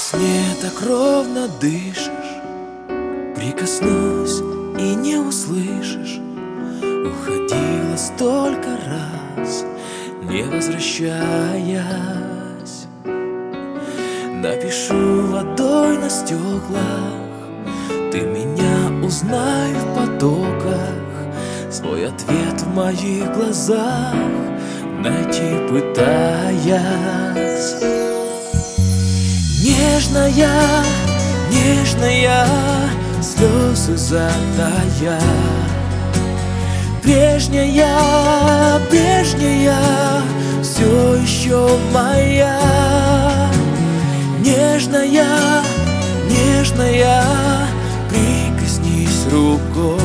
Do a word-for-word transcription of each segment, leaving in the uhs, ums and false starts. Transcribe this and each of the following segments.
сне так ровно дышишь, прикоснусь и не услышишь. Уходила столько раз, не возвращаясь. Напишу водой на стеклах, ты меня узнай в потоках. Свой ответ в моих глазах найти пытаясь. Нежная, нежная, слезы затая. Прежняя, прежняя, все еще моя. Нежная, нежная, прикоснись рукой.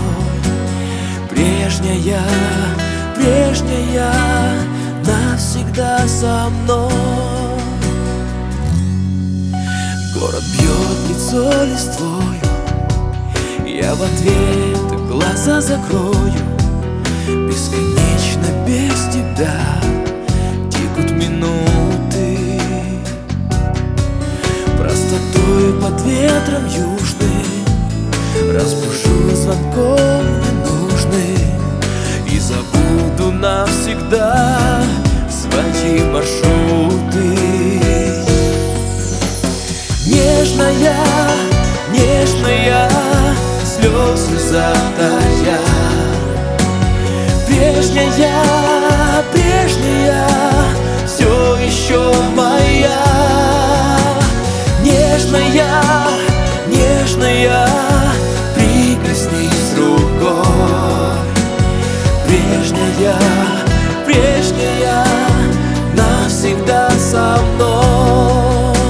Прежняя, прежняя, навсегда со мной. Город бьет лицо листвою, я в ответ глаза закрою. Бесконечно без тебя текут минуты. Простотой под ветром южным разбужу звонком ненужным и забуду навсегда свои маршруты. Нежная, нежная, слезы затая. Прежняя, прежняя, все еще моя. Нежная, нежная, прикоснись рукой. Прежняя, прежняя, навсегда со мной.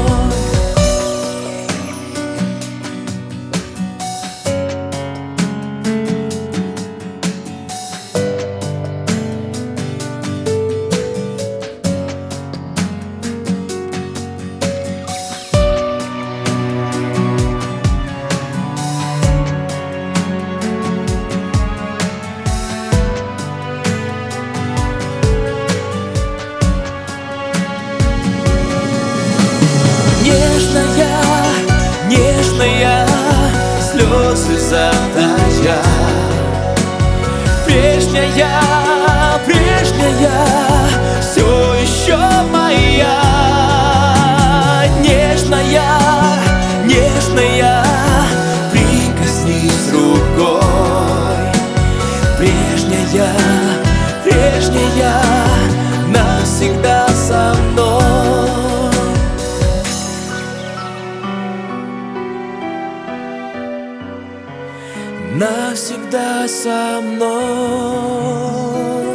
Нежная, нежная, слезы затая. Прежняя, прежняя, все еще моя. Нежная, нежная, прикоснись рукой. Прежняя, прежняя, навсегда со мной. Навсегда со мной.